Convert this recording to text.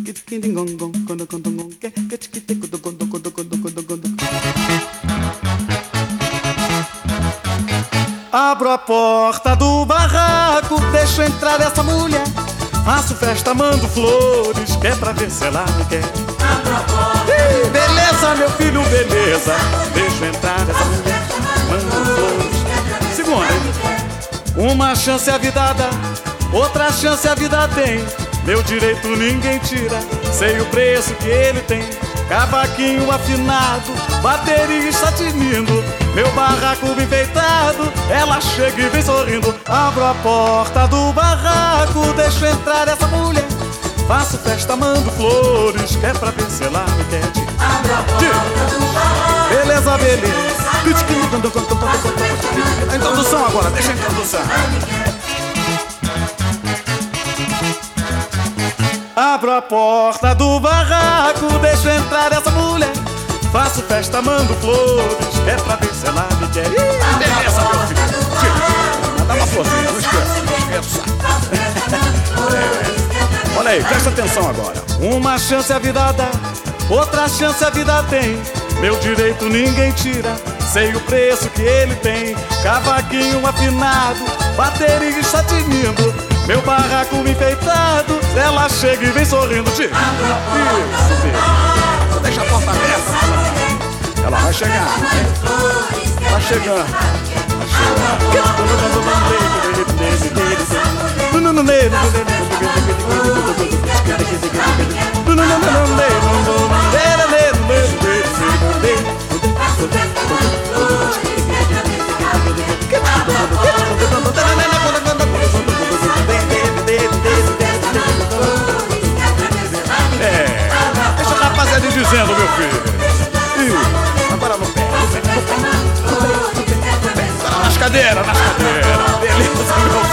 Abro a porta do barraco, deixo entrar essa mulher. Faço festa, mando flores, que é pra ver se ela me quer. Beleza, meu filho, beleza. Deixo entrar essa mulher, mando flores. Segunda, uma chance a vida dá, outra chance a vida tem. Meu direito ninguém tira, sei o preço que ele tem. Cavaquinho afinado, baterista tinindo, meu barraco bem enfeitado, ela chega e vem sorrindo. Abro a porta do barraco, deixo entrar essa mulher. Faço festa, mando flores, que é pra ver se ela me quer. Abro a porta do barraco. Beleza, beleza. A introdução agora, deixa a introdução. Abro a porta do barraco, deixo entrar essa mulher. Faço festa, mando flores, que é pra ver se ela me quer. Beleza, meu filho. Dá uma florzinha, não esqueça. Olha aí, presta atenção agora. Uma chance a vida dá, outra chance a vida tem. Meu direito ninguém tira, sei o preço que ele tem. Cavaquinho afinado, baterista tinindo, meu barraco enfeitado, ela chega e vem sorrindo. Isso, filho. Deixa a porta aberta. Ela vai chegar. Tá chegando. Deixa a rapaziada dizendo, meu filho. Agora no pé. Nas cadeiras, beleza, meu